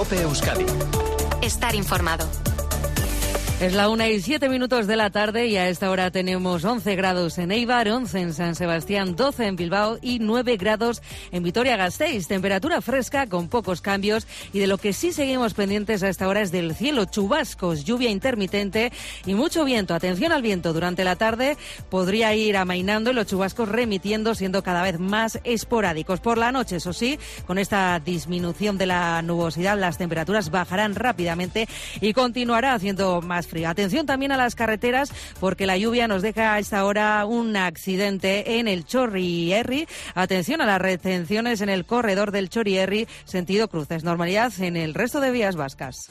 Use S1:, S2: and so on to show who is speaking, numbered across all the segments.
S1: COPE Euskadi.
S2: Estar informado.
S3: Es la 1:07 de la tarde y a esta hora tenemos 11 grados en Eibar, 11 en San Sebastián, 12 en Bilbao y 9 grados en Vitoria-Gasteiz. Temperatura fresca con pocos cambios y de lo que sí seguimos pendientes a esta hora es del cielo. Chubascos, lluvia intermitente y mucho viento. Atención al viento, durante la tarde podría ir amainando y los chubascos remitiendo, siendo cada vez más esporádicos. Por la noche, eso sí, con esta disminución de la nubosidad, las temperaturas bajarán rápidamente y continuará haciendo más frío. Atención también a las carreteras porque la lluvia nos deja a esta hora un accidente en el Chorrierri. Atención a las retenciones en el corredor del Chorrierri, sentido cruces. Normalidad en el resto de vías vascas.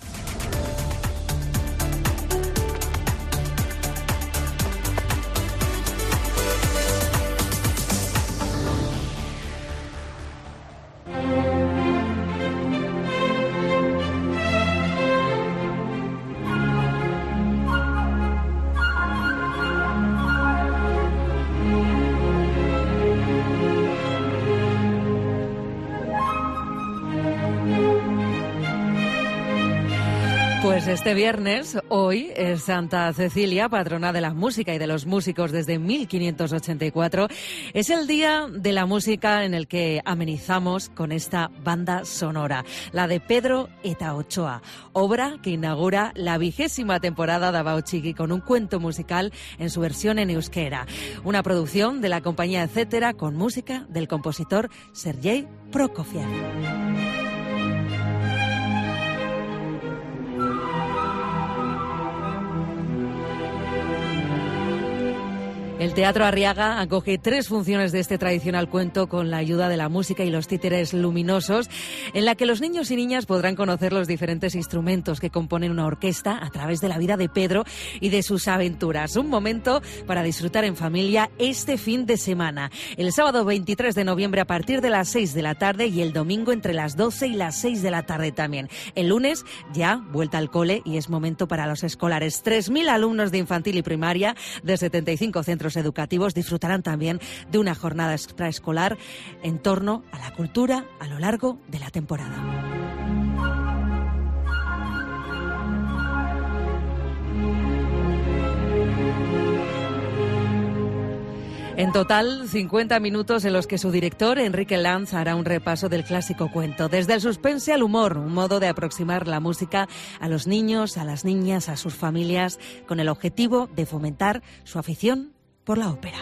S3: Pues este viernes, hoy, es Santa Cecilia, patrona de la música y de los músicos desde 1584. Es el día de la música en el que amenizamos con esta banda sonora, la de Pedro eta Ochoa, obra que inaugura la 20ª temporada de Abao Txiki con un cuento musical en su versión en euskera. Una producción de la compañía Etcétera con música del compositor Sergei Prokofiev. El Teatro Arriaga acoge 3 funciones de este tradicional cuento con la ayuda de la música y los títeres luminosos, en la que los niños y niñas podrán conocer los diferentes instrumentos que componen una orquesta a través de la vida de Pedro y de sus aventuras. Un momento para disfrutar en familia este fin de semana. El sábado 23 de noviembre a partir de las 6 de la tarde y el domingo entre las 12 y las 6 de la tarde también. El lunes ya vuelta al cole y es momento para los escolares. 3.000 alumnos de infantil y primaria de 75 centros educativos disfrutarán también de una jornada extraescolar en torno a la cultura a lo largo de la temporada. En total, 50 minutos en los que su director, Enrique Lanz, hará un repaso del clásico cuento. Desde el suspense al humor, un modo de aproximar la música a los niños, a las niñas, a sus familias, con el objetivo de fomentar su afición por la ópera.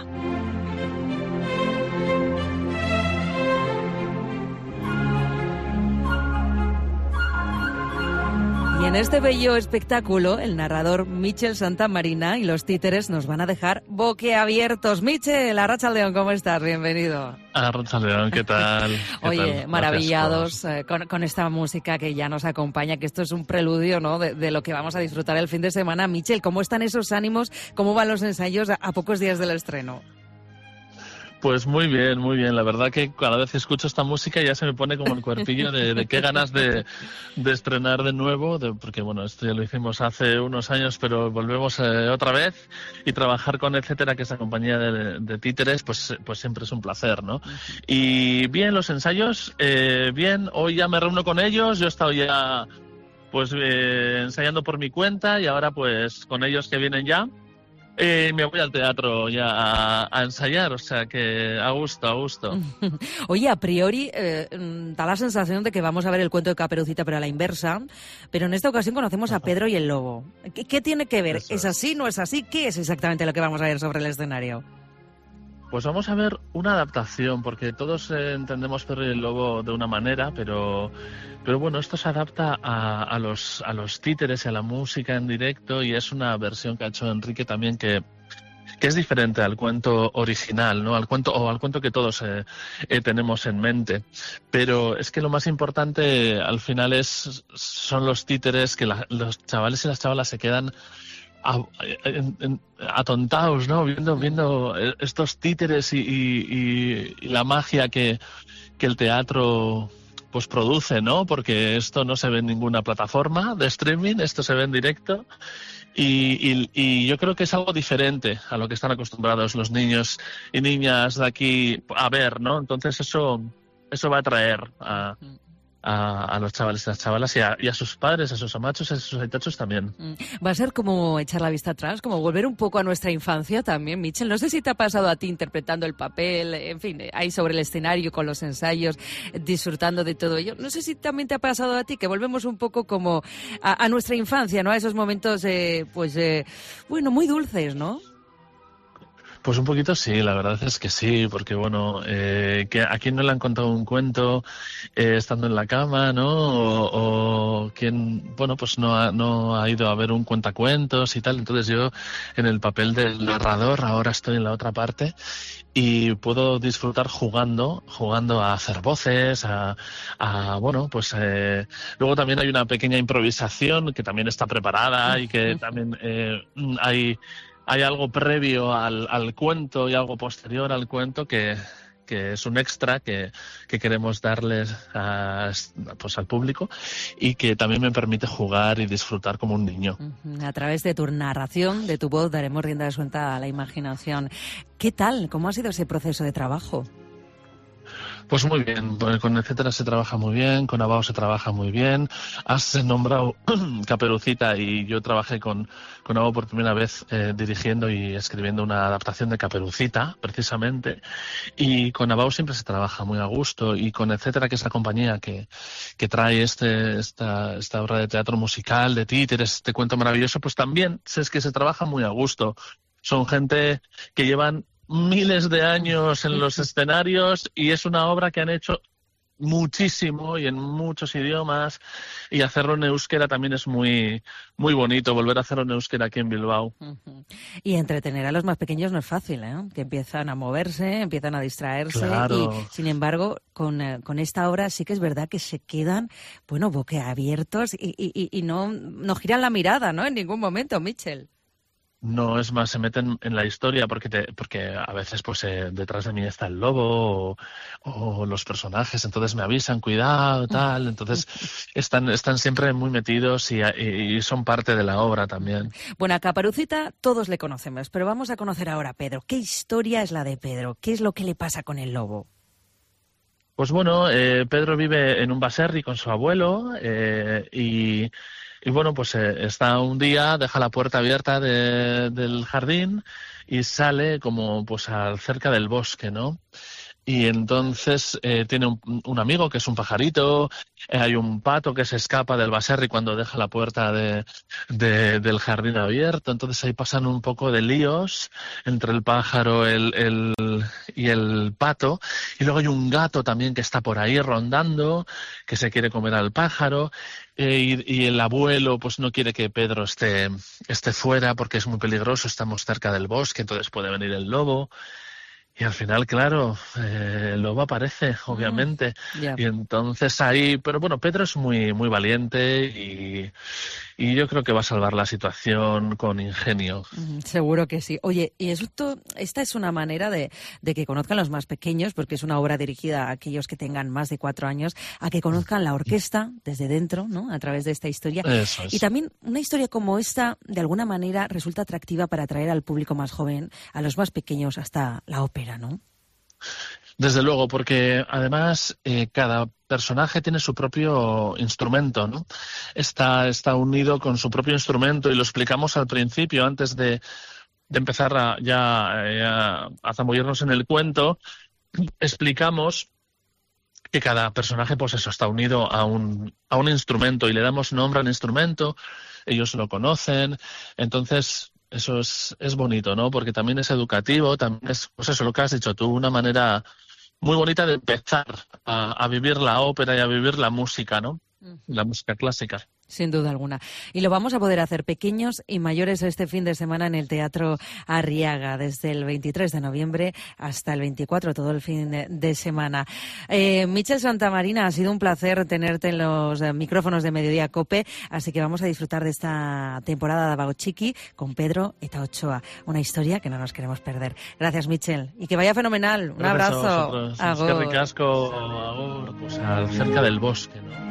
S3: Y en este bello espectáculo, el narrador Michel Santamarina y los títeres nos van a dejar boquiabiertos. Michel, Arratsaldeon, ¿cómo estás? Bienvenido.
S4: Arratsaldeon, ¿qué tal?
S3: Oye, maravillados con esta música que ya nos acompaña, que esto es un preludio, ¿no?, de lo que vamos a disfrutar el fin de semana. Michel, ¿cómo están esos ánimos? ¿Cómo van los ensayos a pocos días del estreno?
S4: Pues muy bien, muy bien. La verdad que cada vez que escucho esta música ya se me pone como el cuerpillo de qué ganas de estrenar de nuevo, porque bueno, esto ya lo hicimos hace unos años, pero volvemos otra vez, y trabajar con Etcétera, que es la compañía de títeres, pues siempre es un placer, ¿no? Y bien, los ensayos, bien, hoy ya me reúno con ellos, yo he estado ya pues ensayando por mi cuenta y ahora pues con ellos que vienen ya. Me voy al teatro ya a ensayar, o sea que a gusto.
S3: Oye, a priori da la sensación de que vamos a ver el cuento de Caperucita pero a la inversa, pero en esta ocasión conocemos a Pedro y el Lobo. ¿Qué tiene que ver? ¿Es así, no es así? ¿Qué es exactamente lo que vamos a ver sobre el escenario?
S4: Pues vamos a ver una adaptación, porque todos entendemos Pedro y el Lobo de una manera, pero bueno, esto se adapta a los títeres y a la música en directo, y es una versión que ha hecho Enrique también que es diferente al cuento original, ¿no? Al cuento que todos tenemos en mente. Pero es que lo más importante al final son los títeres, que los chavales y las chavalas se quedan atontados, ¿no? Viendo estos títeres y la magia que el teatro pues produce, ¿no? Porque esto no se ve en ninguna plataforma de streaming, esto se ve en directo, y yo creo que es algo diferente a lo que están acostumbrados los niños y niñas de aquí a ver, ¿no? Entonces eso va a atraer a los chavales y las chavalas y a sus padres, a sus amachos, a sus aitachos también.
S3: Va a ser como echar la vista atrás, como volver un poco a nuestra infancia también, Mitchell. No sé si te ha pasado a ti interpretando el papel, en fin, ahí sobre el escenario con los ensayos, disfrutando de todo ello. No sé si también te ha pasado a ti que volvemos un poco como a nuestra infancia, ¿no? A esos momentos, bueno, muy dulces, ¿no?
S4: Pues un poquito sí, la verdad es que sí, porque bueno, que a quién no le han contado un cuento estando en la cama, ¿no? O quien, bueno, pues no ha ido a ver un cuentacuentos y tal. Entonces yo en el papel del narrador ahora estoy en la otra parte y puedo disfrutar jugando a hacer voces, bueno, pues luego también hay una pequeña improvisación que también está preparada y que también hay algo previo al cuento y algo posterior al cuento que es un extra que queremos darles pues al público y que también me permite jugar y disfrutar como un niño.
S3: A través de tu narración, de tu voz, daremos rienda suelta a la imaginación. ¿Qué tal? ¿Cómo ha sido ese proceso de trabajo?
S4: Pues muy bien, con Etcétera se trabaja muy bien, con Abao se trabaja muy bien. Has nombrado Caperucita y yo trabajé con Abao por primera vez dirigiendo y escribiendo una adaptación de Caperucita, precisamente. Y con Abao siempre se trabaja muy a gusto y con Etcétera, que es la compañía que trae esta obra de teatro musical, de títeres, este cuento maravilloso, pues también es que se trabaja muy a gusto. Son gente que llevan miles de años en los escenarios y es una obra que han hecho muchísimo y en muchos idiomas y hacerlo en euskera también es muy muy bonito, volver a hacerlo en euskera aquí en Bilbao.
S3: Y entretener a los más pequeños no es fácil, ¿eh? Que empiezan a moverse, empiezan a distraerse.
S4: Claro.
S3: Y sin embargo con esta obra sí que es verdad que se quedan, bueno, boquiabiertos y no giran la mirada, ¿no? En ningún momento, Mitchell.
S4: No, es más, se meten en la historia porque a veces pues detrás de mí está el lobo o los personajes, entonces me avisan, cuidado, tal, entonces están siempre muy metidos y son parte de la obra también.
S3: Bueno, a Caperucita todos le conocemos, pero vamos a conocer ahora a Pedro. ¿Qué historia es la de Pedro? ¿Qué es lo que le pasa con el lobo?
S4: Pues bueno, Pedro vive en un baserri con su abuelo y bueno, pues está un día, deja la puerta abierta del jardín y sale como pues cerca del bosque, ¿no? Y entonces tiene un amigo que es un pajarito, hay un pato que se escapa del baserri cuando deja la puerta del jardín abierto, entonces ahí pasan un poco de líos entre el pájaro y el pato, y luego hay un gato también que está por ahí rondando, que se quiere comer al pájaro, y el abuelo pues no quiere que Pedro esté fuera porque es muy peligroso, estamos cerca del bosque, entonces puede venir el lobo. Y al final, claro, el lobo aparece, obviamente.
S3: Yeah.
S4: Y entonces ahí, pero bueno, Pedro es muy, muy valiente y yo creo que va a salvar la situación con ingenio.
S3: Seguro que sí. Oye, y esta es una manera de que conozcan los más pequeños, porque es una obra dirigida a aquellos que tengan más de 4 años, a que conozcan la orquesta desde dentro, ¿no? A través de esta historia.
S4: Eso es.
S3: Y también una historia como esta, de alguna manera, resulta atractiva para atraer al público más joven, a los más pequeños, hasta la ópera, ¿no?
S4: Desde luego, porque además cada personaje tiene su propio instrumento, ¿no? Está unido con su propio instrumento y lo explicamos al principio, antes de empezar a zambullirnos en el cuento. Explicamos que cada personaje, pues eso, está unido a un instrumento y le damos nombre al instrumento, ellos lo conocen, entonces eso es bonito, ¿no? Porque también es educativo, también es, pues eso, lo que has dicho tú, una manera muy bonita de empezar a vivir la ópera y a vivir la música, ¿no? La música clásica.
S3: Sin duda alguna. Y lo vamos a poder hacer pequeños y mayores este fin de semana en el Teatro Arriaga, desde el 23 de noviembre hasta el 24, todo el fin de semana. Mitchell Santamarina, ha sido un placer tenerte en los micrófonos de Mediodía COPE, así que vamos a disfrutar de esta temporada de Abao Txiki con Pedro eta Ochoa, una historia que no nos queremos perder. Gracias, Mitchell, y que vaya fenomenal. Un abrazo.
S4: Agur. Eskerrik asko, agur, pues cerca del bosque, ¿no?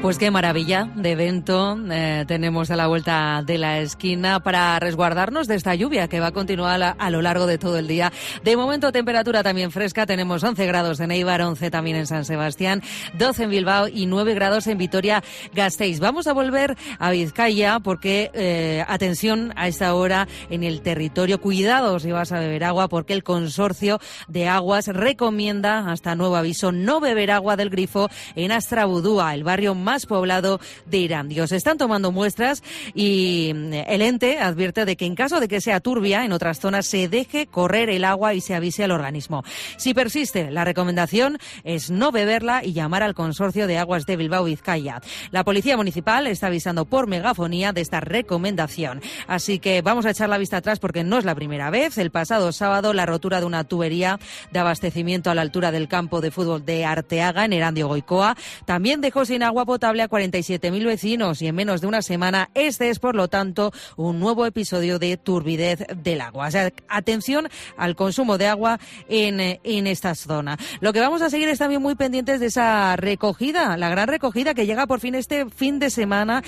S3: Pues qué maravilla de evento tenemos a la vuelta de la esquina para resguardarnos de esta lluvia que va a continuar a lo largo de todo el día. De momento, temperatura también fresca. Tenemos 11 grados en Eibar, 11 también en San Sebastián, 12 en Bilbao y 9 grados en Vitoria-Gasteiz. Vamos a volver a Vizcaya porque, atención a esta hora en el territorio. Cuidado si vas a beber agua porque el Consorcio de Aguas recomienda, hasta nuevo aviso, no beber agua del grifo en Astrabudúa, el barrio más poblado de Erandio. Se están tomando muestras y el ente advierte de que en caso de que sea turbia en otras zonas se deje correr el agua y se avise al organismo. Si persiste, la recomendación es no beberla y llamar al Consorcio de Aguas de Bilbao-Vizcaya. La Policía Municipal está avisando por megafonía de esta recomendación. Así que vamos a echar la vista atrás porque no es la primera vez. El pasado sábado, la rotura de una tubería de abastecimiento a la altura del campo de fútbol de Arteaga, en Erandio-Goikoa, también dejó sin agua potable a 47.000 vecinos y en menos de una semana este es, por lo tanto, un nuevo episodio de turbidez del agua. O sea, atención al consumo de agua en esta zona. Lo que vamos a seguir es también muy pendientes de esa recogida, la gran recogida que llega por fin este fin de semana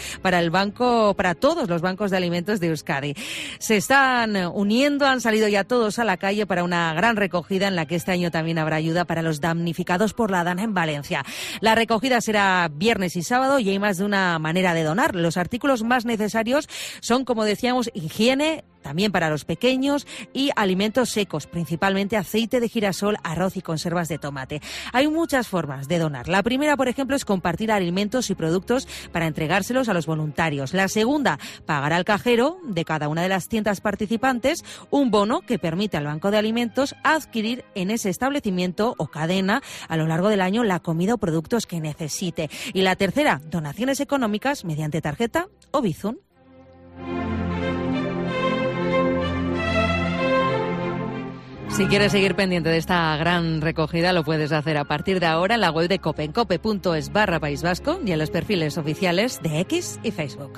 S3: para todos los bancos de alimentos de Euskadi. Se están uniendo, han salido ya todos a la calle para una gran recogida en la que este año también habrá ayuda para los damnificados por la DANA en Valencia. La recogida será viernes y sábado y hay más de una manera de donar. Los artículos más necesarios son, como decíamos, higiene, también para los pequeños, y alimentos secos, principalmente aceite de girasol, arroz y conservas de tomate. Hay muchas formas de donar. La primera, por ejemplo, es compartir alimentos y productos para entregárselos a los voluntarios. La segunda, pagar al cajero de cada una de las tiendas participantes un bono que permite al Banco de Alimentos adquirir en ese establecimiento o cadena a lo largo del año la comida o productos que necesite. Y la tercera, donaciones económicas mediante tarjeta o Bizum. Si quieres seguir pendiente de esta gran recogida, lo puedes hacer a partir de ahora en la web de COPE, en cope.es/País Vasco y en los perfiles oficiales de X y Facebook.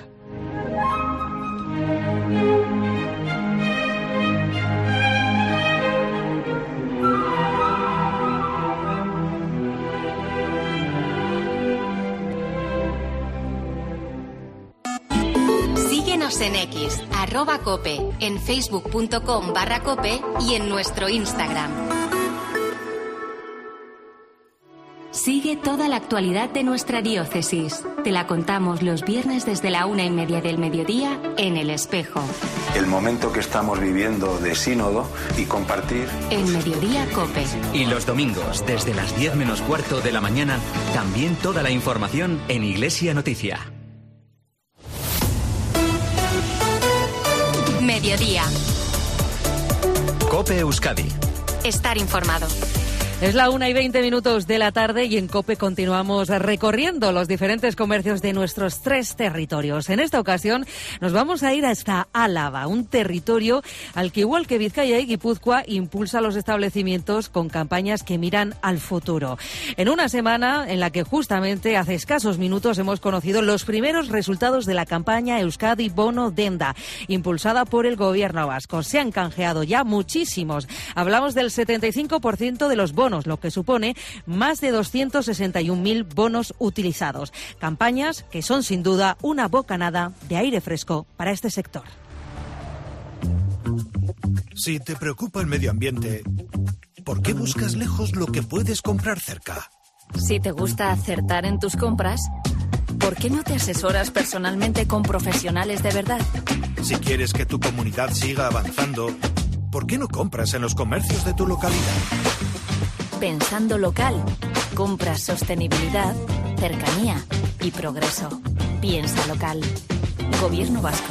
S2: Síguenos en X, @cope, en facebook.com/cope y en nuestro Instagram. Sigue toda la actualidad de nuestra diócesis. Te la contamos los viernes desde la 1:30 del mediodía en El Espejo.
S1: El momento que estamos viviendo de sínodo y compartir.
S2: En Mediodía Cope.
S5: Y los domingos, desde las 10 menos cuarto de la mañana, también toda la información en Iglesia Noticia.
S2: Mediodía.
S5: COPE Euskadi.
S2: Estar informado.
S3: Es la 1:20 de la tarde y en COPE continuamos recorriendo los diferentes comercios de nuestros 3 territorios. En esta ocasión nos vamos a ir hasta Álava, un territorio al que, igual que Vizcaya y Guipúzcoa, impulsa los establecimientos con campañas que miran al futuro. En una semana en la que justamente hace escasos minutos hemos conocido los primeros resultados de la campaña Euskadi Bono Denda, impulsada por el gobierno vasco. Se han canjeado ya muchísimos. Hablamos del 75% de los bonos, lo que supone más de 261.000 bonos utilizados. Campañas que son sin duda una bocanada de aire fresco para este sector.
S6: Si te preocupa el medio ambiente, ¿por qué buscas lejos lo que puedes comprar cerca?
S7: Si te gusta acertar en tus compras, ¿por qué no te asesoras personalmente con profesionales de verdad?
S6: Si quieres que tu comunidad siga avanzando, ¿por qué no compras en los comercios de tu localidad?
S7: Pensando local, compras sostenibilidad, cercanía y progreso. Piensa local. Gobierno vasco.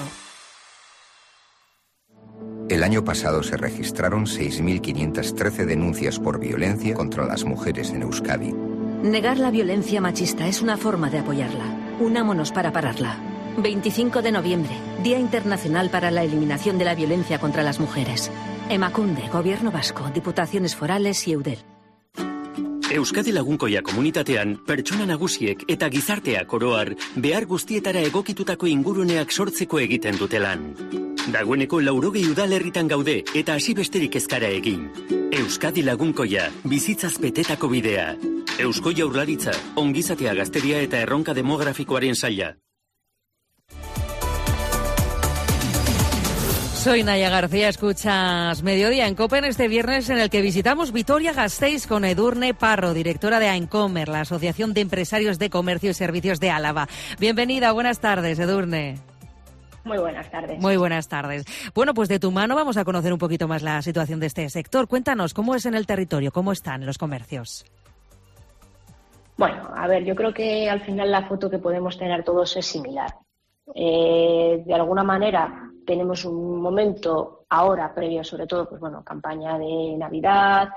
S8: El año pasado se registraron 6.513 denuncias por violencia contra las mujeres en Euskadi.
S9: Negar la violencia machista es una forma de apoyarla. Unámonos para pararla. 25 de noviembre, Día Internacional para la Eliminación de la Violencia contra las Mujeres. Emakunde, Gobierno Vasco, Diputaciones Forales y Eudel.
S10: Euskadi Lagunkoia komunitatean, pertsona nagusiek eta gizarteak oroar behar guztietara egokitutako inguruneak sortzeko egiten dute lan. Dagoeneko 80 udalerritan gaude eta hasi besterik ez gara egin. Euskadi Lagunkoia, bizitzaz betetako bidea. Eusko Jaurlaritza, ongizatea gazteria eta erronka demografikoaren saila.
S3: Soy Naya García, escuchas Mediodía en COPE en este viernes en el que visitamos Vitoria-Gasteiz con Edurne Parro, directora de AENCOMER, la Asociación de Empresarios de Comercio y Servicios de Álava. Bienvenida, buenas tardes, Edurne.
S11: Muy buenas tardes.
S3: Muy buenas tardes. Bueno, pues de tu mano vamos a conocer un poquito más la situación de este sector. Cuéntanos, ¿cómo es en el territorio? ¿Cómo están los comercios?
S11: Bueno, a ver, yo creo que al final la foto que podemos tener todos es similar. De alguna manera tenemos un momento ahora previo, sobre todo, pues bueno, campaña de Navidad,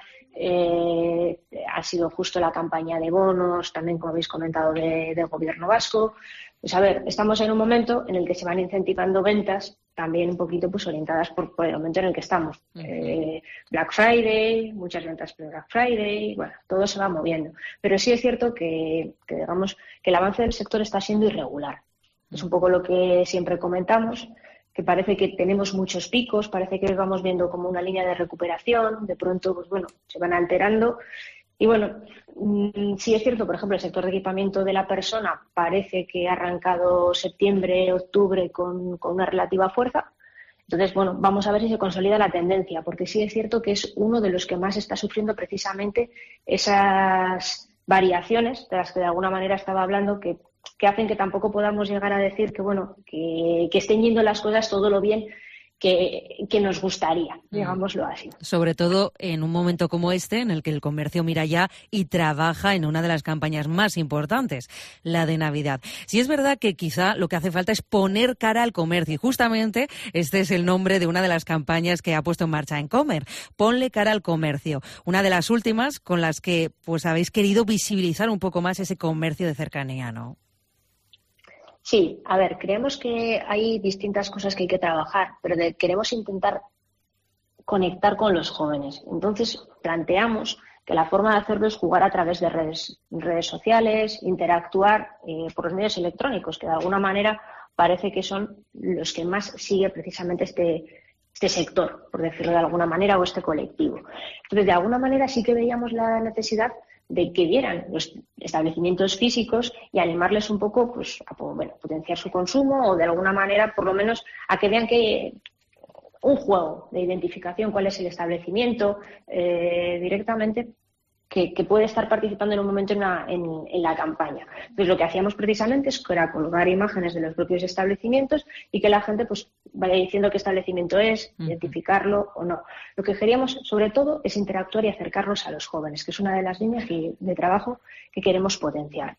S11: ha sido justo la campaña de bonos, también como habéis comentado del gobierno vasco. Pues a ver, estamos en un momento en el que se van incentivando ventas también un poquito pues orientadas por el momento en el que estamos. Black Friday, muchas ventas por Black Friday, bueno, todo se va moviendo. Pero sí es cierto que digamos que el avance del sector está siendo irregular. Es un poco lo que siempre comentamos, que parece que tenemos muchos picos, parece que vamos viendo como una línea de recuperación, de pronto pues bueno, se van alterando. Y bueno, sí es cierto, por ejemplo, el sector de equipamiento de la persona parece que ha arrancado septiembre, octubre con una relativa fuerza. Entonces, bueno, vamos a ver si se consolida la tendencia, porque sí es cierto que es uno de los que más está sufriendo precisamente esas variaciones de las que de alguna manera estaba hablando, que hacen que tampoco podamos llegar a decir que, bueno, que estén yendo las cosas todo lo bien que nos gustaría, digámoslo así.
S3: Sobre todo en un momento como este, en el que el comercio mira ya y trabaja en una de las campañas más importantes, la de Navidad. Sí es verdad que quizá lo que hace falta es poner cara al comercio, y justamente este es el nombre de una de las campañas que ha puesto en marcha AENCOMER, Ponle cara al comercio, una de las últimas con las que pues habéis querido visibilizar un poco más ese comercio de cercanía, ¿no?
S11: Sí, a ver, creemos que hay distintas cosas que hay que trabajar, pero queremos intentar conectar con los jóvenes. Entonces, planteamos que la forma de hacerlo es jugar a través de redes sociales, interactuar por los medios electrónicos, que de alguna manera parece que son los que más sigue precisamente este sector, por decirlo de alguna manera, o este colectivo. Entonces, de alguna manera sí que veíamos la necesidad de que vieran los establecimientos físicos y animarles un poco pues a potenciar su consumo o de alguna manera por lo menos a que vean que un juego de identificación, cuál es el establecimiento directamente que puede estar participando en un momento en la campaña. Entonces lo que hacíamos precisamente era colgar imágenes de los propios establecimientos y que la gente pues vaya diciendo qué establecimiento es, identificarlo o no. Lo que queríamos sobre todo es interactuar y acercarnos a los jóvenes, que es una de las líneas de trabajo que queremos potenciar.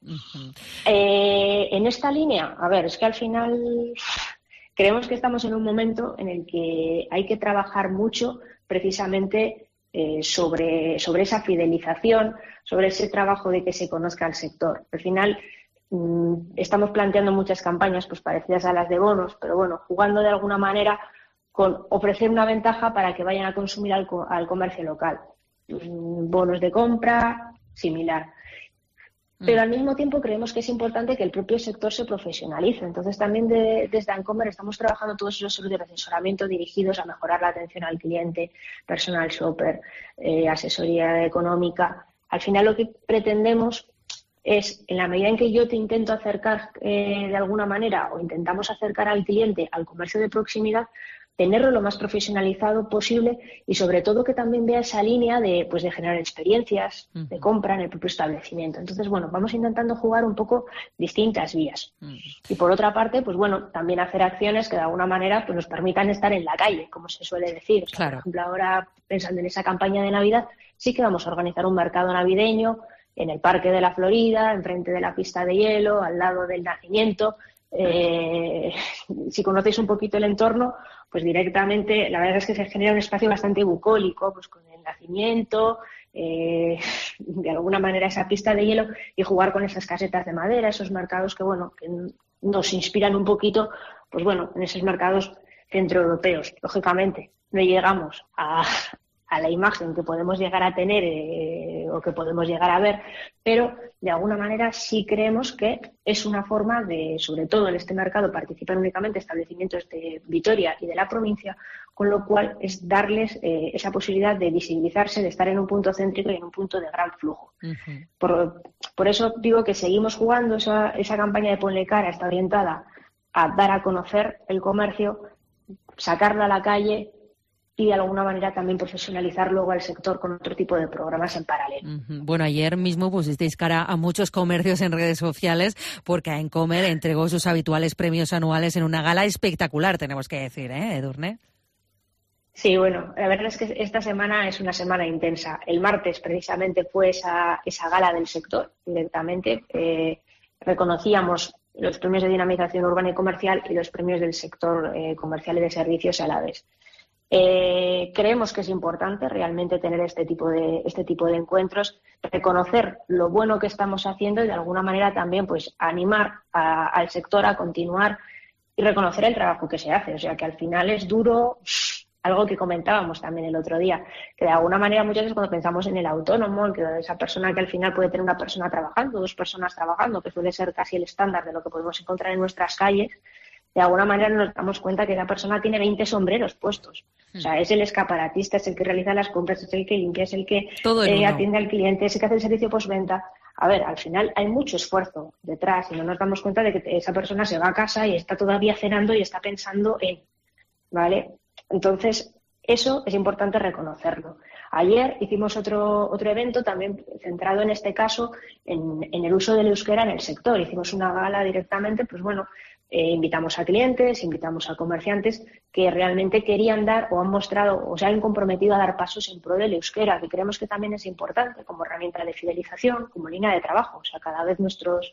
S11: En esta línea, a ver, es que al final creemos que estamos en un momento en el que hay que trabajar mucho precisamente sobre esa fidelización, sobre ese trabajo de que se conozca el sector. Al final estamos planteando muchas campañas pues parecidas a las de bonos, pero bueno, jugando de alguna manera con ofrecer una ventaja para que vayan a consumir al comercio local. Bonos de compra, similar. Pero al mismo tiempo creemos que es importante que el propio sector se profesionalice. Entonces también desde AENCOMER estamos trabajando todos esos servicios de asesoramiento dirigidos a mejorar la atención al cliente, personal shopper, asesoría económica. Al final lo que pretendemos es, en la medida en que yo te intento acercar de alguna manera o intentamos acercar al cliente al comercio de proximidad, tenerlo lo más profesionalizado posible y sobre todo que también vea esa línea de generar experiencias de compra en el propio establecimiento. Entonces, bueno, vamos intentando jugar un poco distintas vías. Y por otra parte, pues bueno, también hacer acciones que de alguna manera pues nos permitan estar en la calle, como se suele decir. O sea, claro. Por ejemplo, ahora pensando en esa campaña de Navidad, sí que vamos a organizar un mercado navideño en el Parque de la Florida, enfrente de la pista de hielo, al lado del nacimiento. Si conocéis un poquito el entorno, pues directamente la verdad es que se genera un espacio bastante bucólico, pues con el nacimiento, de alguna manera esa pista de hielo y jugar con esas casetas de madera, esos mercados que nos inspiran un poquito, pues bueno, en esos mercados centroeuropeos. Lógicamente no llegamos a a la imagen que podemos llegar a tener o que podemos llegar a ver, pero de alguna manera sí creemos que es una forma de, sobre todo en este mercado, participan únicamente establecimientos de Vitoria y de la provincia, con lo cual es darles esa posibilidad de visibilizarse, de estar en un punto céntrico y en un punto de gran flujo. Uh-huh. Por eso digo que seguimos jugando, esa campaña de Ponle Cara está orientada a dar a conocer el comercio, sacarlo a la calle y de alguna manera también profesionalizar luego al sector con otro tipo de programas en paralelo.
S3: Uh-huh. Bueno, ayer mismo pusisteis cara a muchos comercios en redes sociales porque Encomer entregó sus habituales premios anuales en una gala espectacular, tenemos que decir, Edurne.
S11: Sí, bueno, la verdad es que esta semana es una semana intensa. El martes precisamente fue esa gala del sector directamente. Reconocíamos los premios de dinamización urbana y comercial y los premios del sector comercial y de servicios a la vez. Creemos que es importante realmente tener este tipo de encuentros, reconocer lo bueno que estamos haciendo y de alguna manera también pues animar al sector a continuar y reconocer el trabajo que se hace. O sea que al final es duro, algo que comentábamos también el otro día, que de alguna manera muchas veces cuando pensamos en el autónomo, que esa persona que al final puede tener una persona trabajando, 2 personas trabajando, que suele ser casi el estándar de lo que podemos encontrar en nuestras calles, de alguna manera nos damos cuenta que esa persona tiene 20 sombreros puestos. O sea, es el escaparatista, es el que realiza las compras, es el que limpia, es el que atiende al cliente, es el que hace el servicio postventa. A ver, al final hay mucho esfuerzo detrás y no nos damos cuenta de que esa persona se va a casa y está todavía cenando y está pensando en, ¿vale? Entonces, eso es importante reconocerlo. Ayer hicimos otro evento también centrado en este caso en el uso del euskera en el sector. Hicimos una gala directamente, pues bueno, invitamos a clientes, invitamos a comerciantes que realmente querían dar o han mostrado o se han comprometido a dar pasos en pro del euskera, que creemos que también es importante como herramienta de fidelización, como línea de trabajo. O sea, cada vez nuestros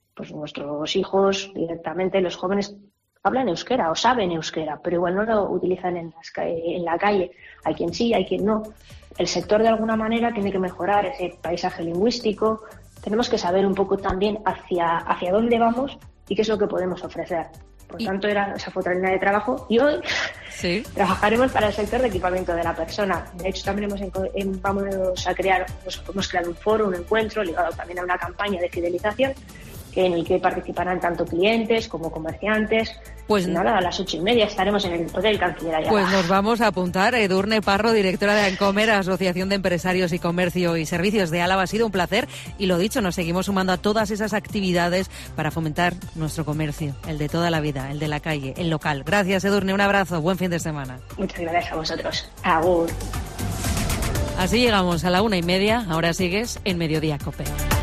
S11: hijos directamente, los jóvenes, hablan euskera o saben euskera, pero igual no lo utilizan en la calle. Hay quien sí, hay quien no. El sector de alguna manera tiene que mejorar ese paisaje lingüístico. Tenemos que saber un poco también hacia dónde vamos y qué es lo que podemos ofrecer. Por tanto, esa fue otra línea de trabajo. Y hoy trabajaremos para el sector de equipamiento de la persona. De hecho, también hemos creado un foro, un encuentro ligado también a una campaña de fidelización en el que participarán tanto clientes como comerciantes. Pues nada, a las 8:30 estaremos en el Hotel Canciller Ayala.
S3: Pues nos vamos a apuntar. Edurne Parro, directora de Encomer, Asociación de Empresarios y Comercio y Servicios de Álava. Ha sido un placer y lo dicho, nos seguimos sumando a todas esas actividades para fomentar nuestro comercio, el de toda la vida, el de la calle, el local. Gracias, Edurne, un abrazo, buen fin de semana.
S11: Muchas gracias a vosotros. Agur.
S3: Así llegamos a la 1:30, ahora sigues en Mediodía COPE.